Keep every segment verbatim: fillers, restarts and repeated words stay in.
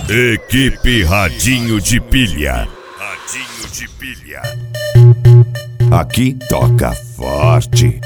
Equipe Radinho de Pilha. Radinho de Pilha. Aqui toca forte.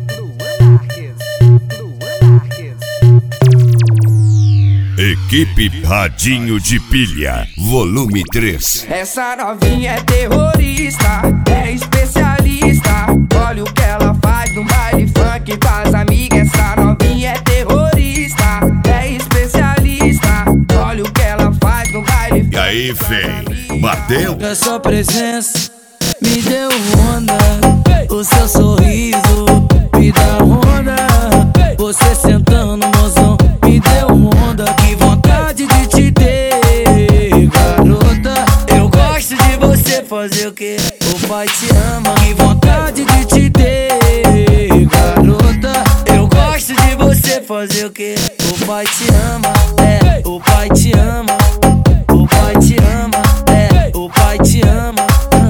Equipe Radinho de Pilha, volume três. Essa novinha é terrorista, é especialista. Olha o que ela faz no baile funk com as amigas. Essa novinha é terrorista, é especialista. Olha o que ela faz no baile funk. E aí, fei, bateu? A sua presença me deu onda, o seu sorriso me dá onda. Você sentando, mozão, me deu onda. Que vontade de te ter, garota. Eu gosto de você fazer o que o pai te ama. Que vontade de te ter, garota. Eu gosto de você fazer o que o pai te ama. É, o pai te ama. O pai te ama. É, o pai te ama.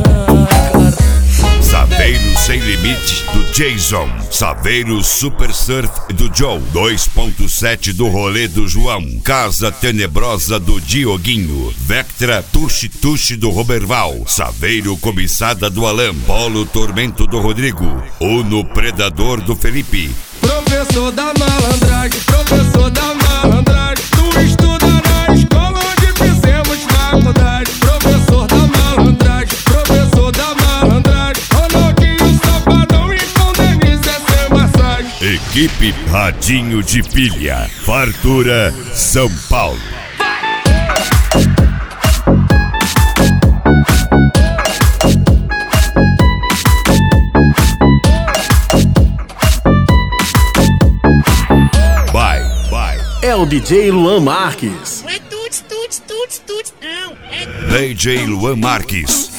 Saveiro Sem Limite do Jason, Saveiro Super Surf do Joe, dois ponto sete do Rolê do João, Casa Tenebrosa do Dioguinho, Vectra Tuxi Tuxi do Roberval, Saveiro Cobiçada do Alan, Polo Tormento do Rodrigo, Uno Predador do Felipe. Professor da malandragem, professor da malandragem, tu estuda na escola onde fizemos faculdade. Professor da malandragem, professor da malandragem, Ronaldinho Safadão e com Denise é sem massagem. Equipe Radinho de Pilha, Fartura, São Paulo. Vai, vai. É o D J Luan Marques. Não é tuts, tuts, tuts, tuts, não. É D J Luan Marques.